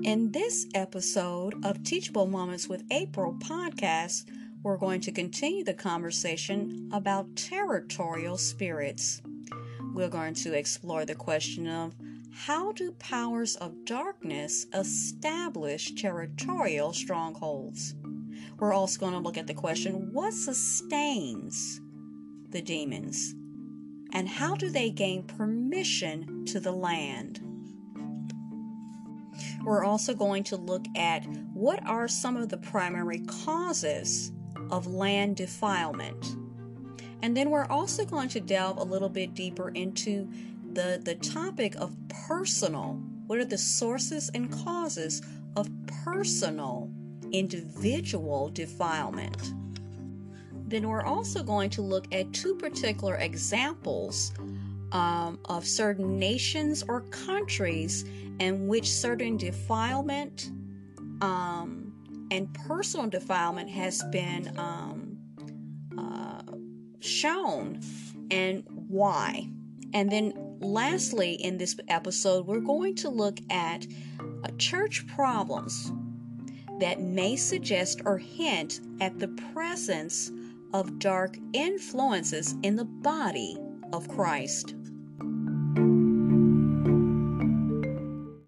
In this episode of Teachable Moments with April podcast, we're going to continue the conversation about territorial spirits. We're going to explore the question of how do powers of darkness establish territorial strongholds? We're also going to look at the question, what sustains the demons? And how do they gain permission to the land? We're also going to look at what are some of the primary causes of land defilement. And then we're also going to delve a little bit deeper into the topic of personal. What are the sources and causes of personal, individual defilement? Then we're also going to look at two particular examples of certain nations or countries in which certain defilement and personal defilement has been shown and why. And then lastly, in this episode, we're going to look at church problems that may suggest or hint at the presence of dark influences in the body of Christ.